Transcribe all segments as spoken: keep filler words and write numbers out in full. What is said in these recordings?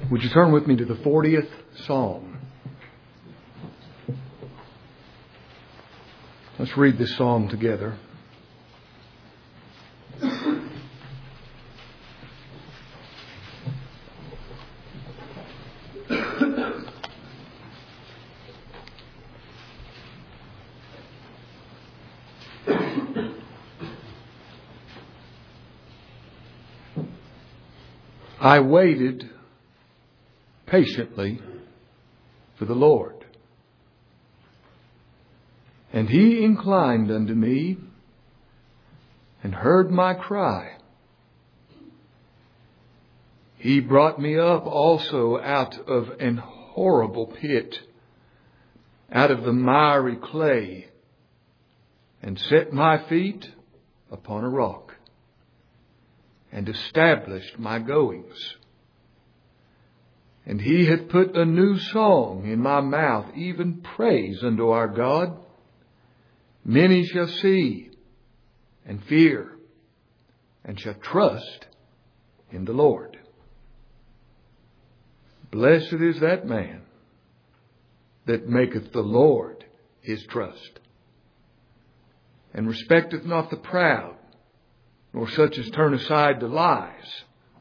Would you turn with me to the fortieth Psalm? Let's read this psalm together. I waited patiently for the Lord, and He inclined unto me and heard my cry. He brought me up also out of an horrible pit, out of the miry clay, and set my feet upon a rock, and established my goings. And He hath put a new song in my mouth, even praise unto our God. Many shall see and fear, and shall trust in the Lord. Blessed is that man that maketh the Lord his trust, and respecteth not the proud, nor such as turn aside to lies.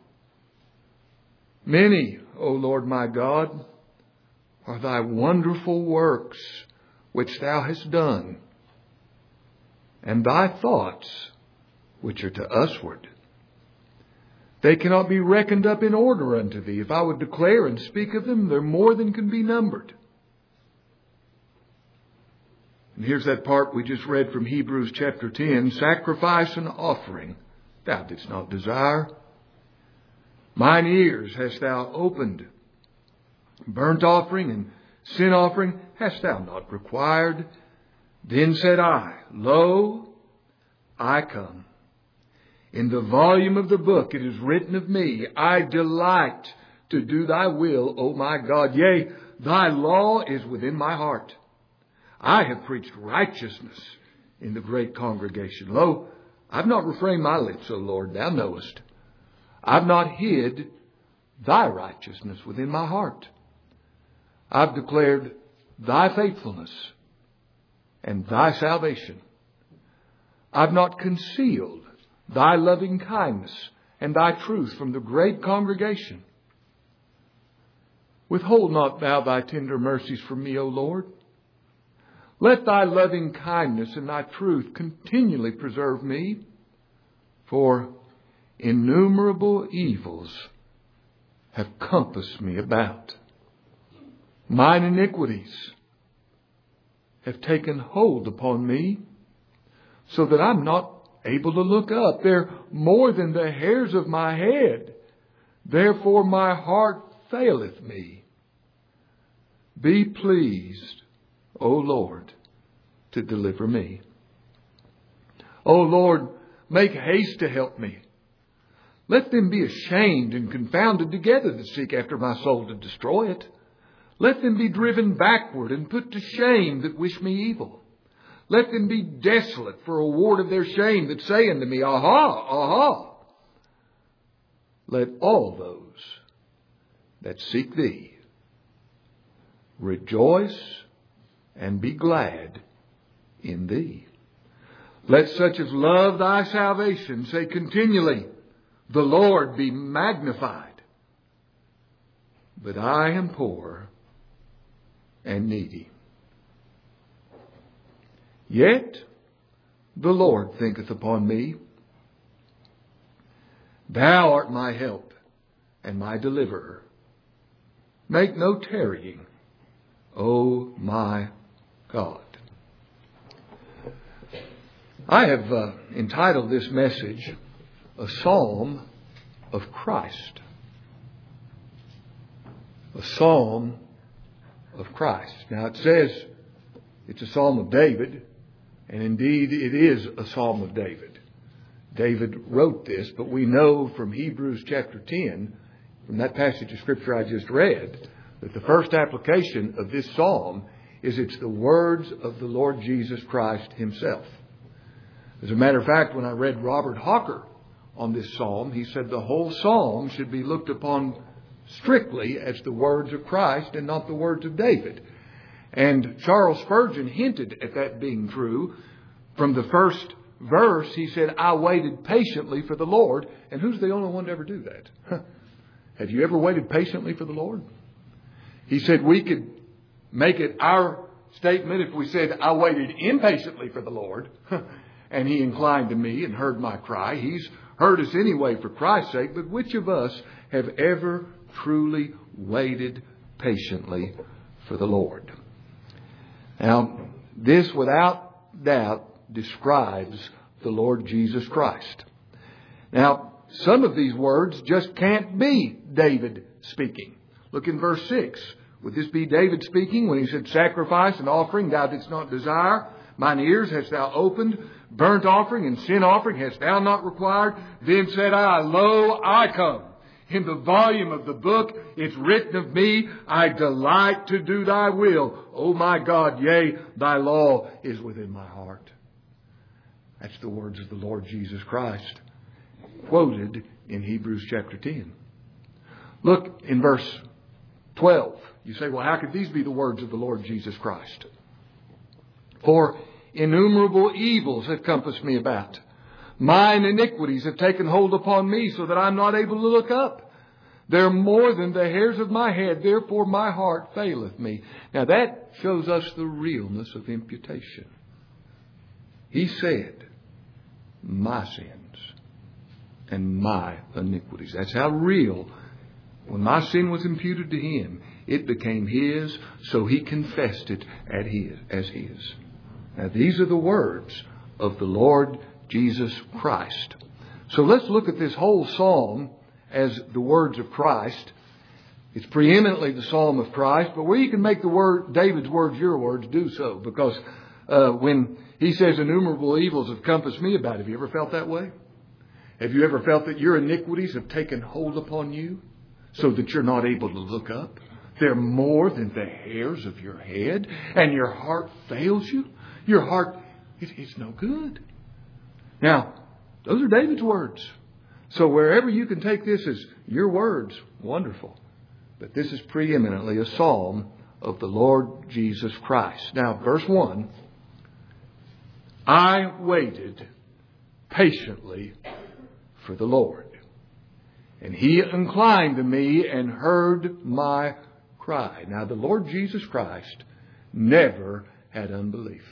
Many, O Lord my God, are thy wonderful works which thou hast done, and thy thoughts which are to usward. They cannot be reckoned up in order unto thee. If I would declare and speak of them, they're more than can be numbered. And here's that part we just read from Hebrews chapter ten. Sacrifice and offering thou didst not desire. Mine ears hast thou opened. Burnt offering and sin offering hast thou not required. Then said I, Lo, I come. In the volume of the book it is written of me, I delight to do thy will, O my God. Yea, thy law is within my heart. I have preached righteousness in the great congregation. Lo, I've not refrained my lips, O Lord, thou knowest. I've not hid thy righteousness within my heart. I've declared thy faithfulness and thy salvation. I've not concealed thy loving kindness and thy truth from the great congregation. Withhold not thou thy tender mercies from me, O Lord. Let thy loving kindness and thy truth continually preserve me, for innumerable evils have compassed me about. Mine iniquities have taken hold upon me, so that I'm not able to look up. They're more than the hairs of my head. Therefore my heart faileth me. Be pleased, O Lord, to deliver me. O Lord, make haste to help me. Let them be ashamed and confounded together that seek after my soul to destroy it. Let them be driven backward and put to shame that wish me evil. Let them be desolate for a reward of their shame that say unto me, Aha, aha. Let all those that seek thee rejoice and be glad in thee. Let such as love thy salvation say continually, The Lord be magnified. But I am poor and needy. Yet the Lord thinketh upon me. Thou art my help and my deliverer. Make no tarrying, O my God. I have uh, entitled this message, A Psalm of Christ. A Psalm of Christ. Now it says it's a Psalm of David, and indeed it is a Psalm of David. David wrote this, but we know from Hebrews chapter ten, from that passage of Scripture I just read, that the first application of this Psalm is it's the words of the Lord Jesus Christ Himself. As a matter of fact, when I read Robert Hawker on this Psalm, he said the whole Psalm should be looked upon strictly as the words of Christ and not the words of David. And Charles Spurgeon hinted at that being true. From the first verse, he said, I waited patiently for the Lord. And who's the only one to ever do that? Have you ever waited patiently for the Lord? He said we could make it our statement if we said, I waited impatiently for the Lord, and He inclined to me and heard my cry. He's heard us anyway for Christ's sake, but which of us have ever truly waited patiently for the Lord? Now, this without doubt describes the Lord Jesus Christ. Now, some of these words just can't be David speaking. Look in verse six. Would this be David speaking when he said, sacrifice and offering thou didst not desire? Mine ears hast thou opened. Burnt offering and sin offering hast thou not required. Then said I, lo, I come. In the volume of the book it's written of me, I delight to do thy will. O my God, yea, thy law is within my heart. That's the words of the Lord Jesus Christ, quoted in Hebrews chapter ten. Look in verse twelve. You say, well, how could these be the words of the Lord Jesus Christ? For innumerable evils have compassed me about. Mine iniquities have taken hold upon me so that I'm not able to look up. They're more than the hairs of my head. Therefore my heart faileth me. Now that shows us the realness of imputation. He said, my sins and my iniquities. That's how real. When my sin was imputed to Him, it became His, so He confessed it as His. As his. Now these are the words of the Lord Jesus Christ. So let's look at this whole psalm as the words of Christ. It's preeminently the psalm of Christ, but where you can make the word David's words your words, do so. Because uh, when he says innumerable evils have compassed me about, have you ever felt that way? Have you ever felt that your iniquities have taken hold upon you so that you're not able to look up? They're more than the hairs of your head, and your heart fails you. Your heart, it, it's no good. Now, those are David's words. So wherever you can take this as your words, wonderful. But this is preeminently a psalm of the Lord Jesus Christ. Now, verse one. I waited patiently for the Lord, and He inclined to me and heard my cry. Now, the Lord Jesus Christ never had unbelief.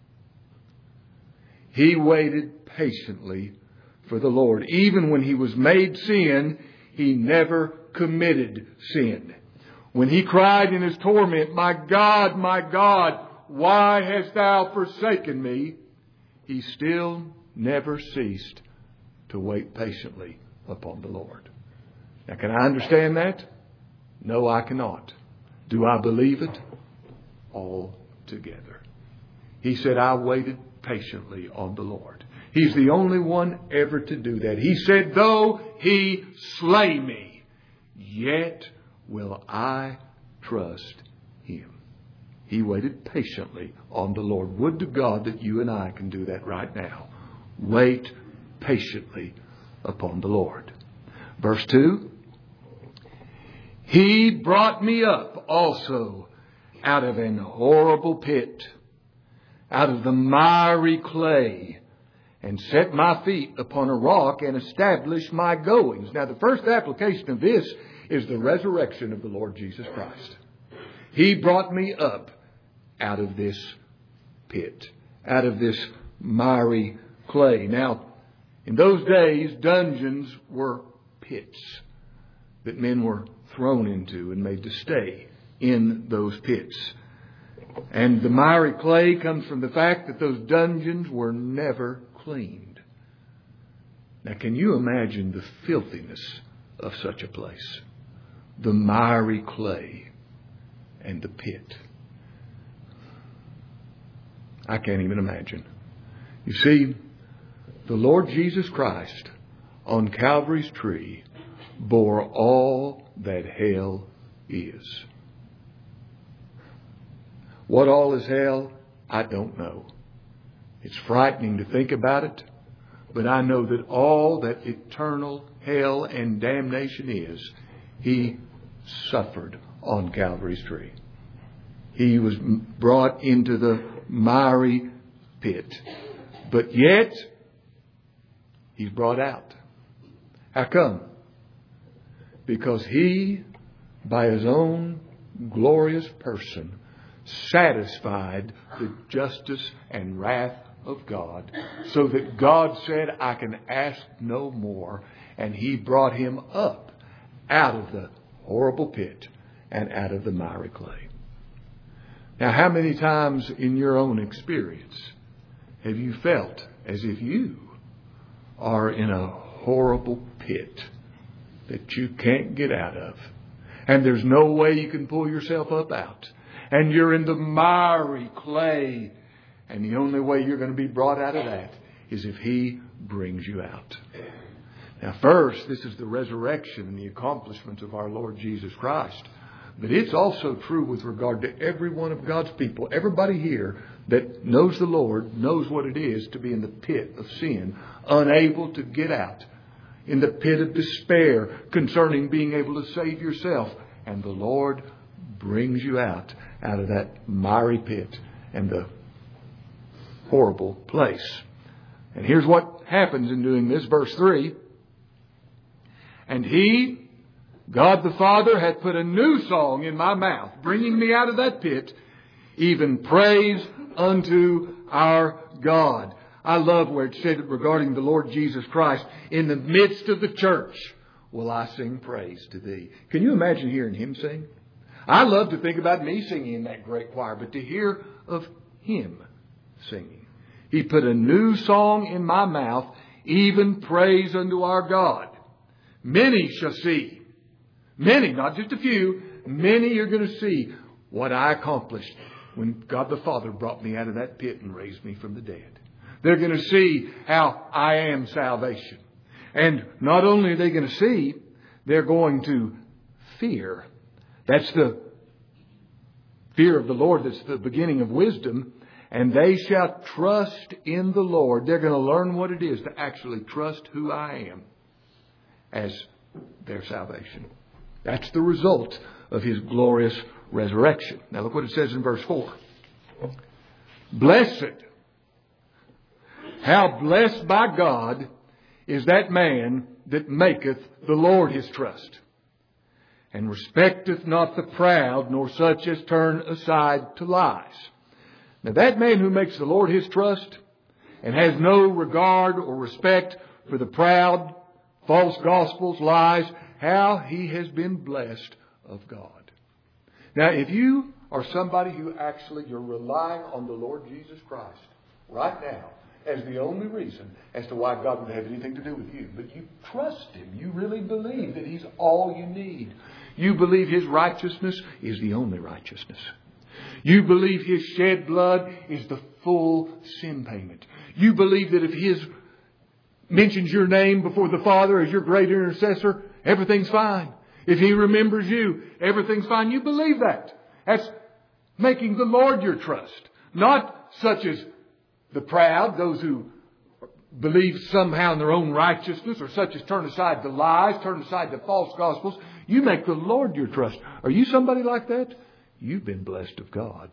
He waited patiently for the Lord. Even when He was made sin, He never committed sin. When He cried in His torment, my God, my God, why hast thou forsaken me? He still never ceased to wait patiently upon the Lord. Now, can I understand that? No, I cannot. Do I believe it? Altogether. He said, I waited patiently on the Lord. He's the only one ever to do that. He said, though He slay me, yet will I trust Him. He waited patiently on the Lord. Would to God that you and I can do that right now. Wait patiently upon the Lord. Verse two. He brought me up also out of an horrible pit, out of the miry clay, and set my feet upon a rock and established my goings. Now, the first application of this is the resurrection of the Lord Jesus Christ. He brought me up out of this pit, out of this miry clay. Now, in those days, dungeons were pits that men were thrown into and made to stay in those pits. And the miry clay comes from the fact that those dungeons were never cleaned. Now, can you imagine the filthiness of such a place? The miry clay and the pit. I can't even imagine. You see, the Lord Jesus Christ on Calvary's tree bore all that hell is. What all is hell? I don't know. It's frightening to think about it, but I know that all that eternal hell and damnation is, He suffered on Calvary's tree. He was brought into the miry pit. But yet, He's brought out. How come? Because He, by His own glorious person, satisfied the justice and wrath of God, so that God said, I can ask no more. And He brought Him up out of the horrible pit and out of the miry clay. Now, how many times in your own experience have you felt as if you are in a horrible pit that you can't get out of, and there's no way you can pull yourself up out, and you're in the miry clay, and the only way you're going to be brought out of that is if He brings you out? Now, first, this is the resurrection and the accomplishments of our Lord Jesus Christ. But it's also true with regard to every one of God's people. Everybody here that knows the Lord knows what it is to be in the pit of sin, unable to get out, in the pit of despair concerning being able to save yourself. And the Lord brings you out, out of that miry pit and the horrible place. And here's what happens in doing this. Verse three. And He, God the Father, hath put a new song in my mouth, bringing me out of that pit, even praise unto our God. I love where it said regarding the Lord Jesus Christ, in the midst of the church will I sing praise to Thee. Can you imagine hearing Him sing? I love to think about me singing in that great choir, but to hear of Him singing. He put a new song in my mouth, even praise unto our God. Many shall see. Many, not just a few. Many are going to see what I accomplished when God the Father brought me out of that pit and raised me from the dead. They're going to see how I am salvation. And not only are they going to see, they're going to fear. That's the fear of the Lord. That's the beginning of wisdom. And they shall trust in the Lord. They're going to learn what it is to actually trust who I am as their salvation. That's the result of His glorious resurrection. Now look what it says in verse four. Blessed, how blessed by God is that man that maketh the Lord his trust, and respecteth not the proud, nor such as turn aside to lies. Now that man who makes the Lord his trust and has no regard or respect for the proud, false gospels, lies, how he has been blessed of God. Now, if you are somebody who actually you're relying on the Lord Jesus Christ right now as the only reason as to why God would have anything to do with you, but you trust Him, you really believe that He's all you need. You believe His righteousness is the only righteousness. You believe His shed blood is the full sin payment. You believe that if His mentions your name before the Father as your great intercessor, everything's fine. If He remembers you, everything's fine. You believe that. That's making the Lord your trust. Not such as the proud, those who believe somehow in their own righteousness, or such as turn aside to lies, turn aside to false gospels. You make the Lord your trust. Are you somebody like that? You've been blessed of God.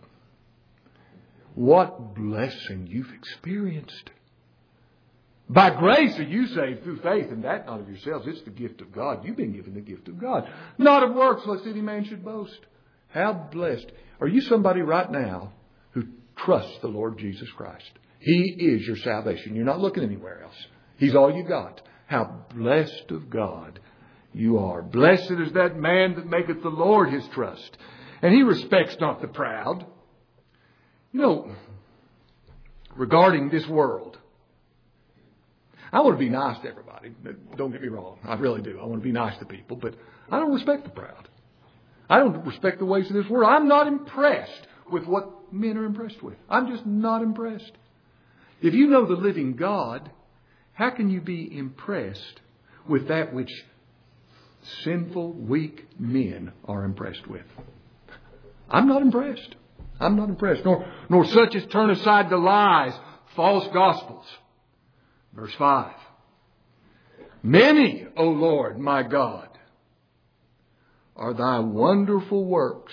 What blessing you've experienced. By grace are you saved through faith, and that not of yourselves. It's the gift of God. You've been given the gift of God. Not of works, lest any man should boast. How blessed. Are you somebody right now who trusts the Lord Jesus Christ? He is your salvation. You're not looking anywhere else. He's all you got. How blessed of God you are. Blessed is that man that maketh the Lord his trust. And He respects not the proud. You know, regarding this world, I want to be nice to everybody. Don't get me wrong. I really do. I want to be nice to people. But I don't respect the proud. I don't respect the ways of this world. I'm not impressed with what men are impressed with. I'm just not impressed. If you know the living God, how can you be impressed with that which sinful, weak men are impressed with? I'm not impressed. I'm not impressed. Nor, nor such as turn aside to lies, false gospels. Verse five. Many, O Lord, my God, are thy wonderful works,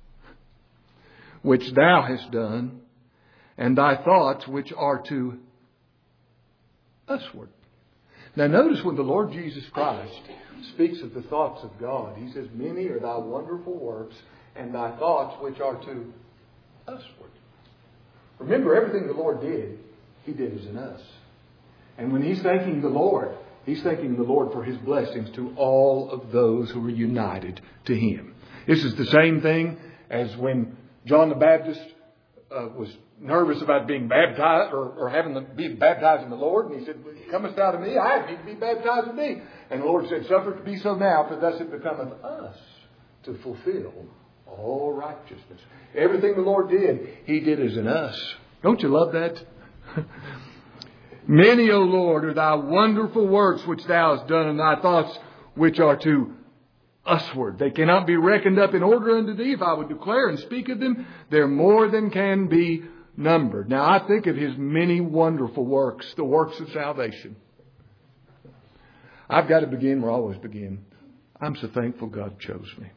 which thou hast done, and thy thoughts which are to usward. Now notice when the Lord Jesus Christ speaks of the thoughts of God, He says, many are thy wonderful works, and thy thoughts which are to usward. Remember, everything the Lord did, He did is in us. And when He's thanking the Lord, He's thanking the Lord for His blessings to all of those who are united to Him. This is the same thing as when John the Baptist uh, was nervous about being baptized or, or having to be baptized in the Lord. And he said, comest thou to me? I need to be baptized in thee. And the Lord said, suffer it to be so now, for thus it becometh us to fulfill all righteousness. Everything the Lord did, He did as in us. Don't you love that? Many, O Lord, are thy wonderful works which thou hast done, and thy thoughts which are to usward. They cannot be reckoned up in order unto thee. If I would declare and speak of them, they're more than can be numbered. Now I think of His many wonderful works, the works of salvation. I've got to begin where I always begin. I'm so thankful God chose me.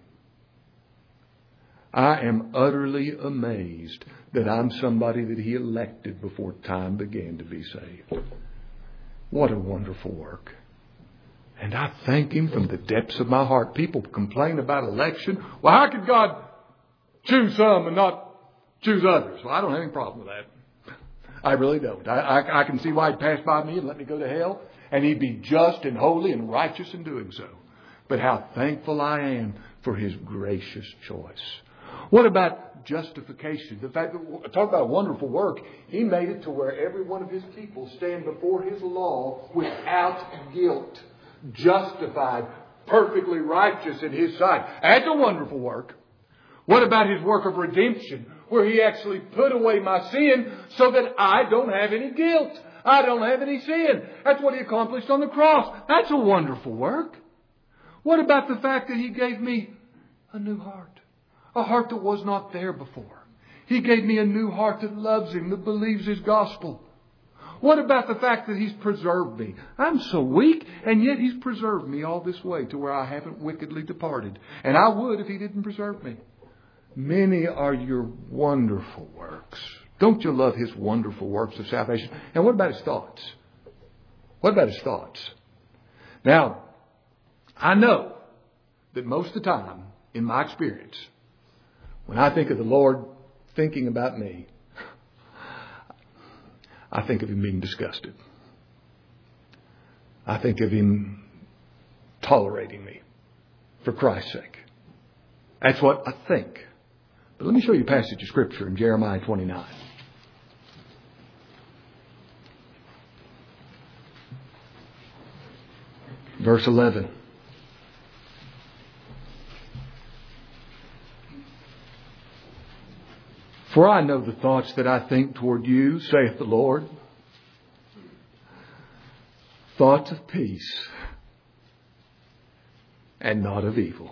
I am utterly amazed that I'm somebody that He elected before time began to be saved. What a wonderful work. And I thank Him from the depths of my heart. People complain about election. Well, how could God choose some and not choose others? Well, I don't have any problem with that. I really don't. I, I, I can see why He'd pass by me and let me go to hell. And He'd be just and holy and righteous in doing so. But how thankful I am for His gracious choice. What about justification? The fact that, talk about a wonderful work. He made it to where every one of His people stand before His law without guilt. Justified, perfectly righteous in His sight. That's a wonderful work. What about His work of redemption, where He actually put away my sin so that I don't have any guilt? I don't have any sin. That's what He accomplished on the cross. That's a wonderful work. What about the fact that He gave me a new heart? A heart that was not there before. He gave me a new heart that loves Him, that believes His gospel. What about the fact that He's preserved me? I'm so weak, and yet He's preserved me all this way to where I haven't wickedly departed. And I would if He didn't preserve me. Many are your wonderful works. Don't you love His wonderful works of salvation? And what about His thoughts? What about His thoughts? Now, I know that most of the time, in my experience, when I think of the Lord thinking about me, I think of Him being disgusted. I think of Him tolerating me for Christ's sake. That's what I think. But let me show you a passage of Scripture in Jeremiah twenty-nine. Verse eleven. For I know the thoughts that I think toward you, saith the Lord. Thoughts of peace and not of evil.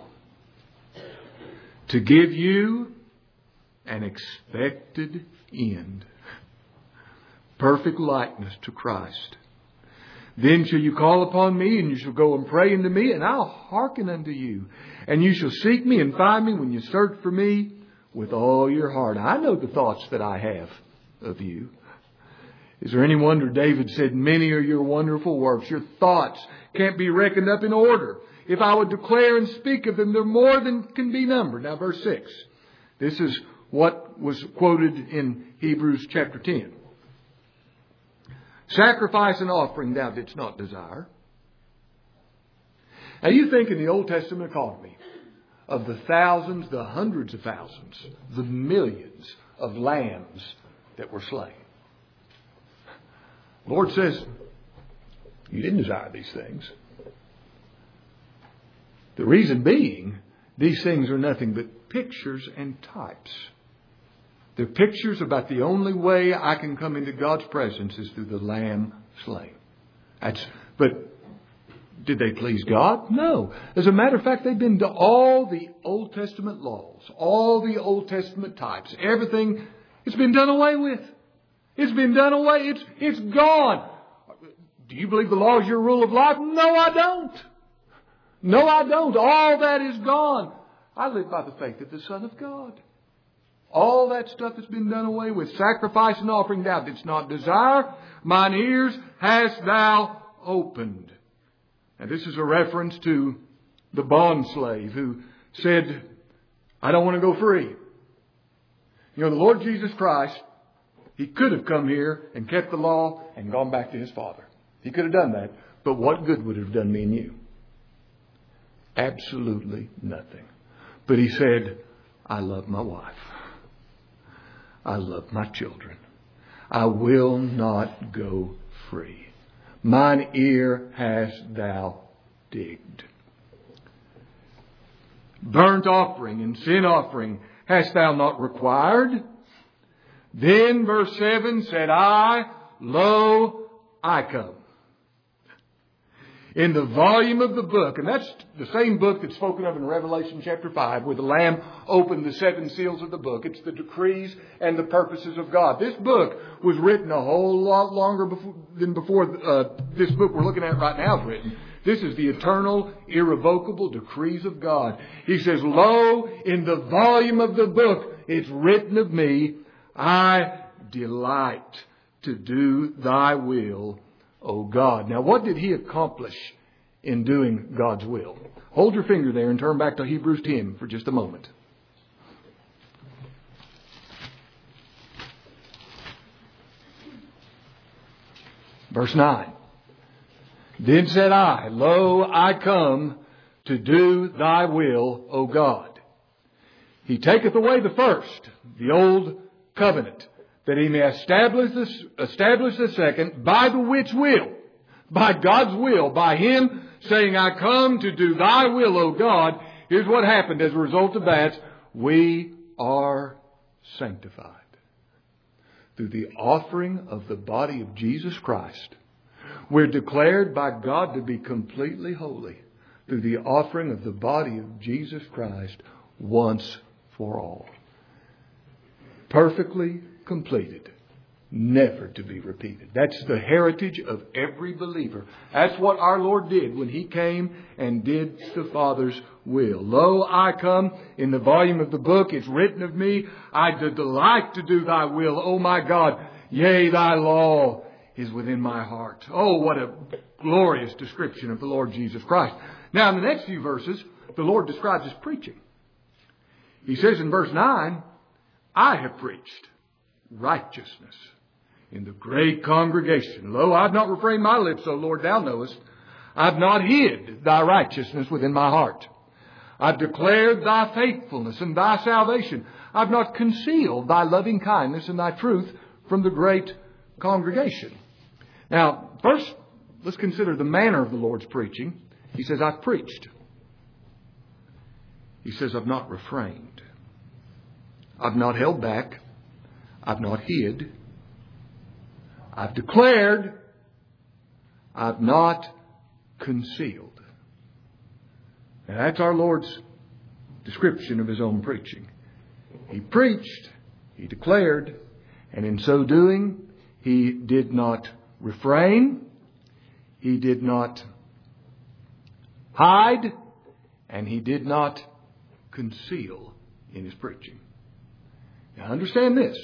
To give you an expected end. Perfect likeness to Christ. Then shall you call upon me, and you shall go and pray unto me, and I'll hearken unto you. And you shall seek me and find me when you search for me with all your heart. I know the thoughts that I have of you. Is there any wonder David said, many are your wonderful works. Your thoughts can't be reckoned up in order. If I would declare and speak of them, they're more than can be numbered. Now verse six. This is what was quoted in Hebrews chapter ten. Sacrifice and offering thou didst not desire. Now you think in the Old Testament economy of the thousands, the hundreds of thousands, the millions of lambs that were slain. The Lord says, you didn't desire these things. The reason being, these things are nothing but pictures and types. They're pictures about the only way I can come into God's presence is through the lamb slain. That's, but did they please God? No. As a matter of fact, they've been to all the Old Testament laws, all the Old Testament types, everything. It's been done away with. It's been done away. It's, it's gone. Do you believe the law is your rule of life? No, I don't. No, I don't. All that is gone. I live by the faith of the Son of God. All that stuff has been done away with. Sacrifice and offering thou didst not desire. Mine ears hast thou opened. And this is a reference to the bond slave who said, I don't want to go free. You know, the Lord Jesus Christ, He could have come here and kept the law and gone back to His Father. He could have done that. But what good would it have done me and you? Absolutely nothing. But He said, I love my wife. I love my children. I will not go free. Mine ear hast thou digged. Burnt offering and sin offering hast thou not required. Then verse seven said, I, lo, I come. In the volume of the book, and that's the same book that's spoken of in Revelation chapter five, where the Lamb opened the seven seals of the book. It's the decrees and the purposes of God. This book was written a whole lot longer before, than before uh, this book we're looking at right now is written. This is the eternal, irrevocable decrees of God. He says, lo, in the volume of the book, it's written of me, I delight to do thy will, O God. Now, what did He accomplish in doing God's will? Hold your finger there and turn back to Hebrews ten for just a moment. Verse nine. Then said I, lo, I come to do thy will, O God. He taketh away the first, the old covenant, that He may establish the, establish the second, by the which will, by God's will, by Him saying, I come to do thy will, O God. Here's what happened as a result of that. We are sanctified. Through the offering of the body of Jesus Christ, we're declared by God to be completely holy through the offering of the body of Jesus Christ once for all. Perfectly completed, never to be repeated. That's the heritage of every believer. That's what our Lord did when He came and did the Father's will. Lo, I come, in the volume of the book, it's written of me, I delight to do thy will, O my God. Yea, thy law is within my heart. Oh, what a glorious description of the Lord Jesus Christ. Now, in the next few verses, the Lord describes His preaching. He says in verse nine, I have preached righteousness in the great congregation. Lo, I've not refrained my lips, O Lord, thou knowest. I've not hid thy righteousness within my heart. I've declared thy faithfulness and thy salvation. I've not concealed thy loving kindness and thy truth from the great congregation. Now, first, let's consider the manner of the Lord's preaching. He says, I've preached. He says, I've not refrained. I've not held back. I've not hid. I've declared. I've not concealed. Now, that's our Lord's description of His own preaching. He preached, He declared, and in so doing, He did not refrain, He did not hide, and He did not conceal in His preaching. Now understand this.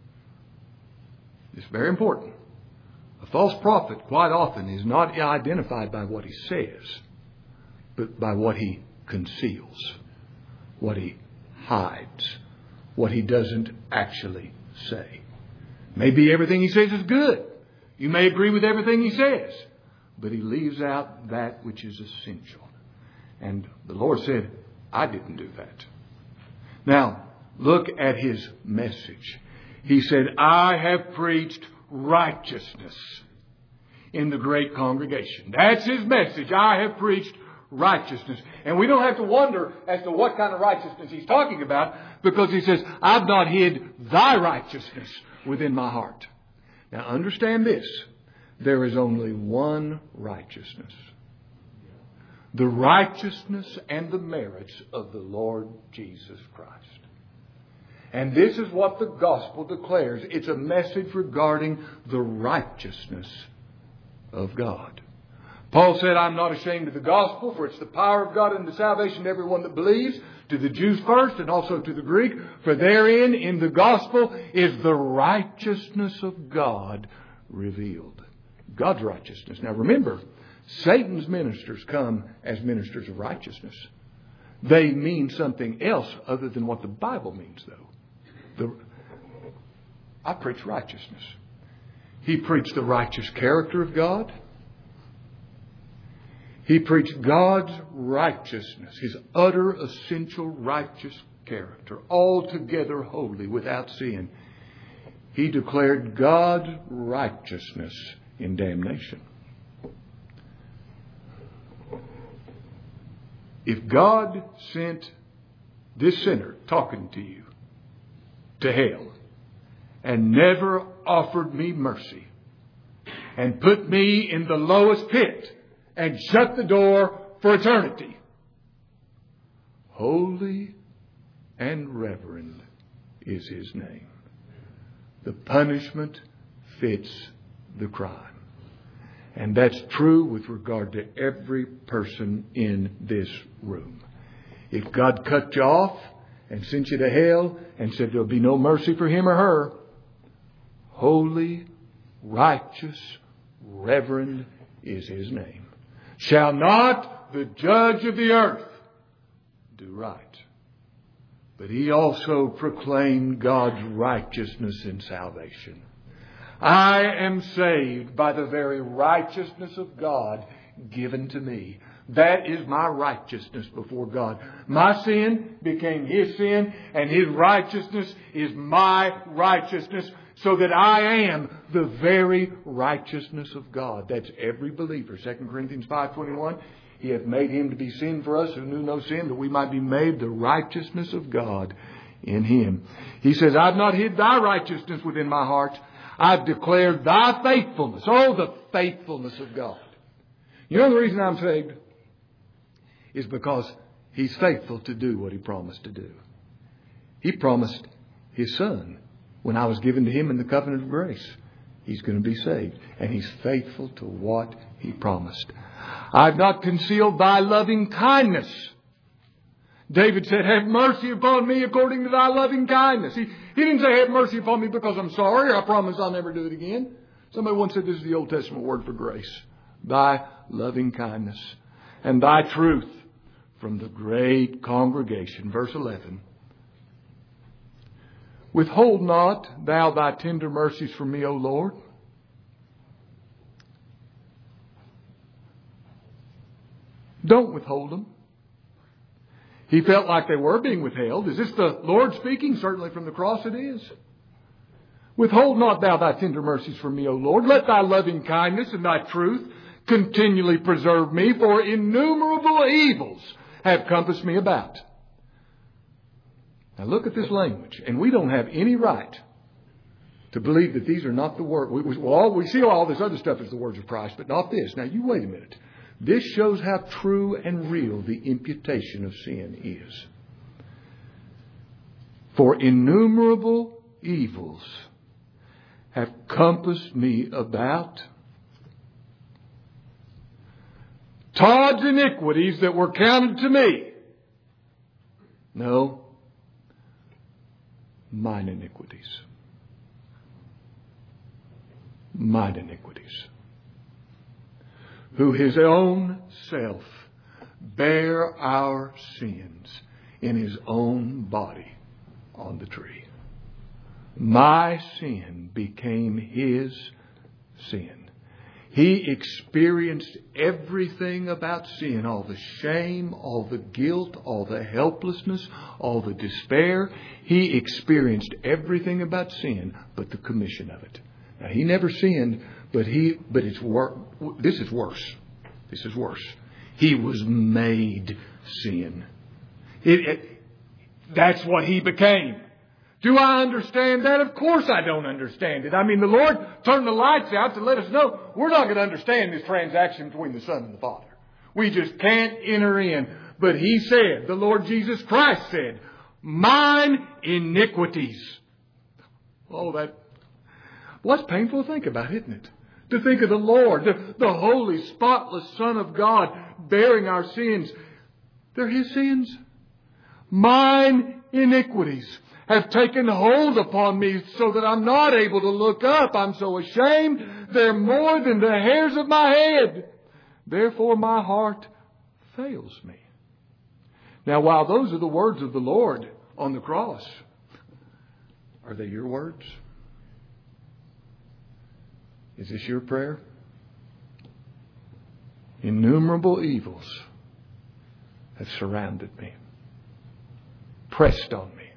It's very important. A false prophet quite often is not identified by what he says, but by what he conceals, what he hides, what he doesn't actually say. Maybe everything he says is good. You may agree with everything he says, but he leaves out that which is essential. And the Lord said, I didn't do that. Now, look at His message. He said, I have preached righteousness in the great congregation. That's His message. I have preached righteousness. And we don't have to wonder as to what kind of righteousness He's talking about, because He says, I've not hid thy righteousness within my heart. Now understand this. There is only one righteousness. The righteousness and the merits of the Lord Jesus Christ. And this is what the gospel declares. It's a message regarding the righteousness of God. Paul said, I'm not ashamed of the gospel, for it's the power of God unto salvation to everyone that believes, to the Jews first and also to the Greek. For therein, in the gospel, is the righteousness of God revealed. God's righteousness. Now remember, Satan's ministers come as ministers of righteousness. They mean something else other than what the Bible means, though. The, I preach righteousness. He preached the righteous character of God. He preached God's righteousness, His utter, essential, righteous character, altogether holy, without sin. He declared God's righteousness in damnation. If God sent this sinner talking to you to hell and never offered me mercy and put me in the lowest pit and shut the door for eternity, holy and reverend is His name. The punishment fits the crime. And that's true with regard to every person in this room. If God cut you off and sent you to hell and said there'll be no mercy for him or her, holy, righteous, reverend is His name. Shall not the judge of the earth do right? But He also proclaimed God's righteousness and salvation. I am saved by the very righteousness of God given to me. That is my righteousness before God. My sin became His sin, and His righteousness is my righteousness, so that I am the very righteousness of God. That's every believer. Second Corinthians five twenty-one. He hath made Him to be sin for us who knew no sin, that we might be made the righteousness of God in Him. He says, I've not hid Thy righteousness within my heart. I've declared Thy faithfulness. Oh, the faithfulness of God. You know the reason I'm saved? Is because He's faithful to do what He promised to do. He promised His Son, when I was given to Him in the covenant of grace, He's going to be saved. And He's faithful to what He promised. I've not concealed Thy loving kindness. David said, have mercy upon me according to Thy loving kindness. He, he didn't say, have mercy upon me because I'm sorry, or I promise I'll never do it again. Somebody once said this is the Old Testament word for grace. Thy loving kindness and Thy truth from the great congregation. Verse eleven. Withhold not Thou Thy tender mercies from me, O Lord. Don't withhold them. He felt like they were being withheld. Is this the Lord speaking? Certainly from the cross it is. Withhold not Thou Thy tender mercies from me, O Lord. Let Thy loving kindness and Thy truth continually preserve me, for innumerable evils have compassed me about. Now look at this language. And we don't have any right to believe that these are not the words. We, we, well, we see all this other stuff as the words of Christ, but not this. Now you wait a minute. This shows how true and real the imputation of sin is. For innumerable evils have compassed me about. Todd's iniquities that were counted to me. No. Mine iniquities. Mine iniquities. Who His own self bare our sins in His own body on the tree. My sin became His sin. He experienced everything about sin, all the shame, all the guilt, all the helplessness, all the despair. He experienced everything about sin but the commission of it. Now, He never sinned, but he, but it's wor- this is worse. This is worse. He was made sin. It, it, that's what He became. Do I understand that? Of course I don't understand it. I mean, the Lord turned the lights out to let us know we're not going to understand this transaction between the Son and the Father. We just can't enter in. But He said, the Lord Jesus Christ said, mine iniquities. Oh, that, well, that's painful to think about, isn't it? To think of the Lord, the, the holy, spotless Son of God, bearing our sins. They're His sins. Mine iniquities have taken hold upon me so that I'm not able to look up. I'm so ashamed. They're more than the hairs of my head. Therefore my heart fails me. Now, while those are the words of the Lord on the cross, are they your words? Is this your prayer? Innumerable evils have surrounded me, pressed on me.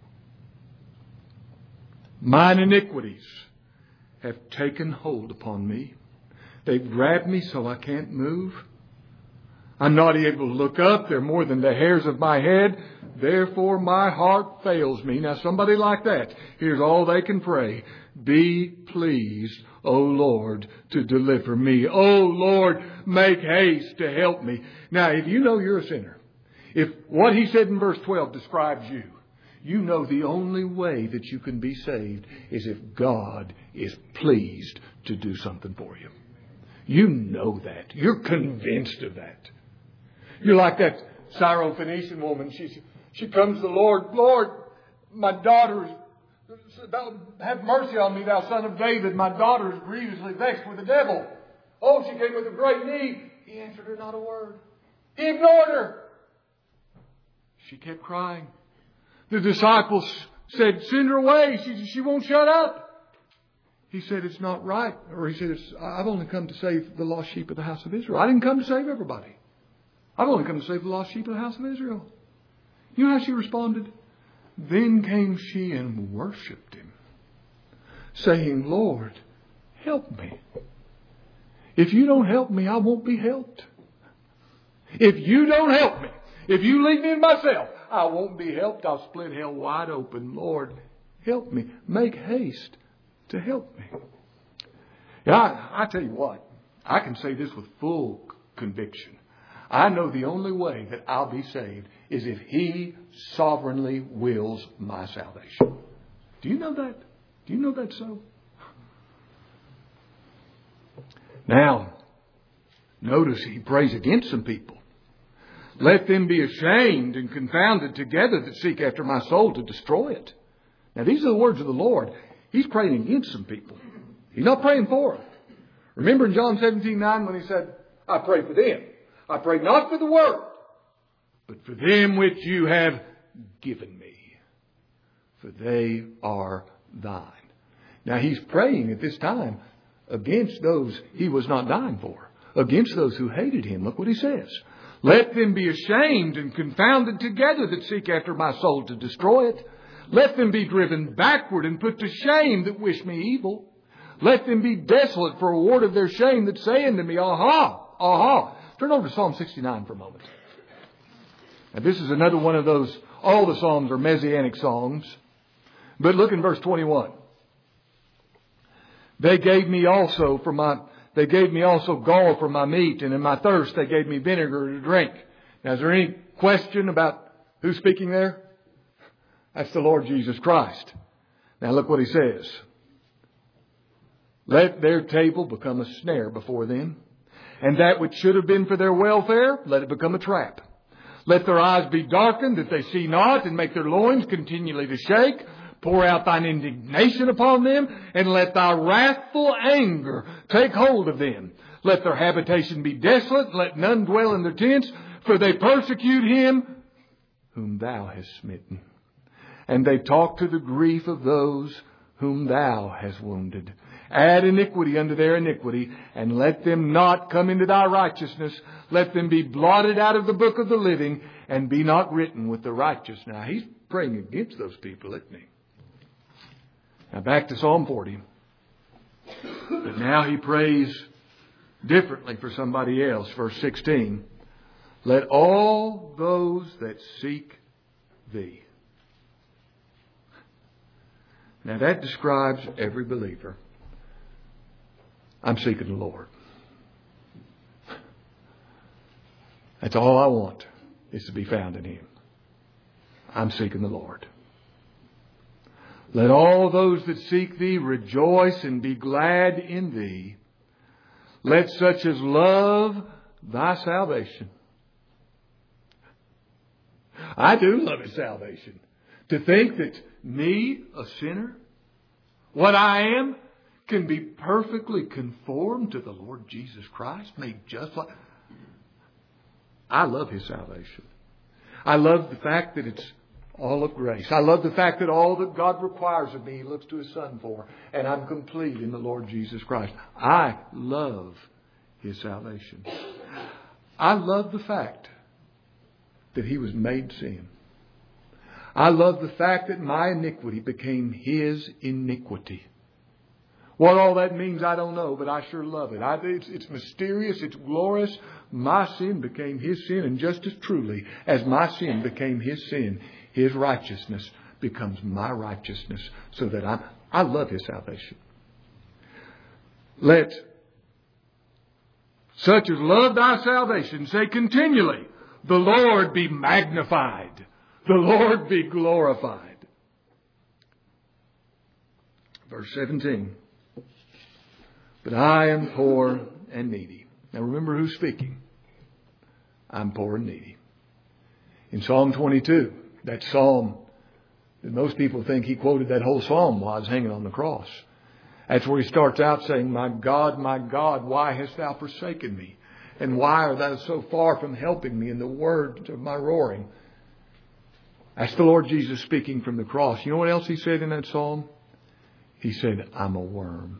Mine iniquities have taken hold upon me. They've grabbed me so I can't move. I'm not able to look up. They're more than the hairs of my head. Therefore my heart fails me. Now somebody like that, here's all they can pray. Be pleased, O Lord, to deliver me. O Lord, make haste to help me. Now if you know you're a sinner, if what he said in verse twelve describes you, you know the only way that you can be saved is if God is pleased to do something for you. You know that. You're convinced of that. You're like that Syrophoenician woman. She, she comes to the Lord. Lord, my daughter, have mercy on me, thou son of David. My daughter is grievously vexed with the devil. Oh, she came with a great need. He answered her not a word. He ignored her. She kept crying. The disciples said, send her away. She, she won't shut up. He said, it's not right. Or he said, it's, I've only come to save the lost sheep of the house of Israel. I didn't come to save everybody. I've only come to save the lost sheep of the house of Israel. You know how she responded? Then came she and worshipped Him, saying, Lord, help me. If you don't help me, I won't be helped. If you don't help me, if you leave me to myself, I won't be helped. I'll split hell wide open. Lord, help me. Make haste to help me. Yeah, I, I tell you what, I can say this with full conviction. I know the only way that I'll be saved is if He sovereignly wills my salvation. Do you know that? Do you know that so? Now, notice he prays against some people. Let them be ashamed and confounded together that seek after my soul to destroy it. Now, these are the words of the Lord. He's praying against some people. He's not praying for them. Remember in John seventeen nine when He said, I pray for them. I pray not for the world, but for them which you have given me, for they are thine. Now He's praying at this time against those He was not dying for, against those who hated Him. Look what He says. Let them be ashamed and confounded together that seek after my soul to destroy it. Let them be driven backward and put to shame that wish me evil. Let them be desolate for a reward of their shame that say unto me, aha, aha. Turn over to Psalm sixty-nine for a moment. Now this is another one of those, all the Psalms are messianic songs. But look in verse twenty-one. They gave me also for my, they gave me also gall for my meat, and in my thirst they gave me vinegar to drink. Now is there any question about who's speaking there? That's the Lord Jesus Christ. Now look what He says. Let their table become a snare before them. And that which should have been for their welfare, let it become a trap. Let their eyes be darkened that they see not, and make their loins continually to shake. Pour out thine indignation upon them, and let thy wrathful anger take hold of them. Let their habitation be desolate, let none dwell in their tents, for they persecute him whom thou hast smitten. And they talk to the grief of those whom thou hast wounded. Add iniquity unto their iniquity, and let them not come into thy righteousness. Let them be blotted out of the book of the living, and be not written with the righteous. Now, he's praying against those people, isn't he? Now, back to Psalm forty. But now he prays differently for somebody else. Verse sixteen. Let all those that seek thee. Now, that describes every believer. I'm seeking the Lord. That's all I want, is to be found in Him. I'm seeking the Lord. Let all those that seek Thee rejoice and be glad in Thee. Let such as love thy salvation. I do love His salvation. To think that me, a sinner, what I am, can be perfectly conformed to the Lord Jesus Christ, made just like... I love His salvation. I love the fact that it's all of grace. I love the fact that all that God requires of me, He looks to His Son for. And I'm complete in the Lord Jesus Christ. I love His salvation. I love the fact that He was made sin. I love the fact that my iniquity became His iniquity. What all that means, I don't know, but I sure love it. I, it's, it's mysterious. It's glorious. My sin became His sin, and just as truly as my sin became His sin, His righteousness becomes my righteousness, so that I I love His salvation. Let such as love thy salvation say continually, the Lord be magnified, the Lord be glorified. Verse seventeen. But I am poor and needy. Now remember who's speaking. I'm poor and needy. In Psalm twenty-two, that psalm that most people think he quoted that whole psalm while he was hanging on the cross. That's where he starts out saying, my God, my God, why hast thou forsaken me? And why art thou so far from helping me in the words of my roaring? That's the Lord Jesus speaking from the cross. You know what else he said in that psalm? He said, I'm a worm.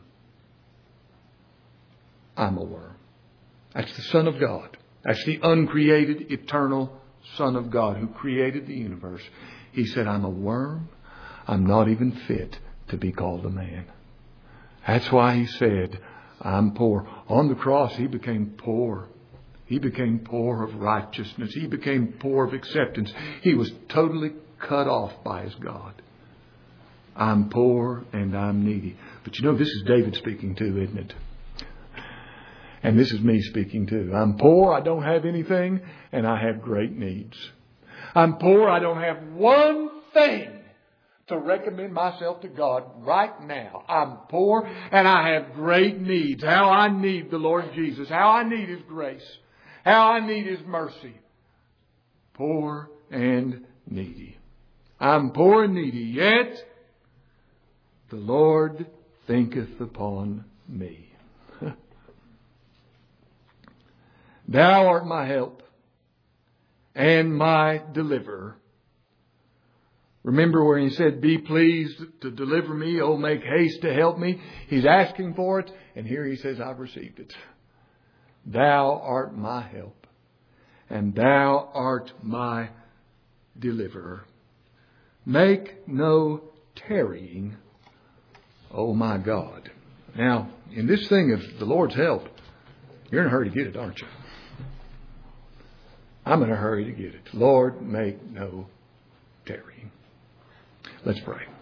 I'm a worm. That's the Son of God. That's the uncreated, eternal Son of God who created the universe. He said, I'm a worm. I'm not even fit to be called a man. That's why He said, I'm poor. On the cross, He became poor. He became poor of righteousness. He became poor of acceptance. He was totally cut off by His God. I'm poor and I'm needy. But you know, this is David speaking too, isn't it? And this is me speaking too. I'm poor, I don't have anything, and I have great needs. I'm poor, I don't have one thing to recommend myself to God right now. I'm poor, and I have great needs. How I need the Lord Jesus. How I need His grace. How I need His mercy. Poor and needy. I'm poor and needy, yet the Lord thinketh upon me. Thou art my help and my deliverer. Remember where He said, be pleased to deliver me. Oh, make haste to help me. He's asking for it. And here He says, I've received it. Thou art my help and thou art my deliverer. Make no tarrying, oh my God. Now, in this thing of the Lord's help, you're in a hurry to get it, aren't you? I'm in a hurry to get it. Lord, make no tarrying. Let's pray.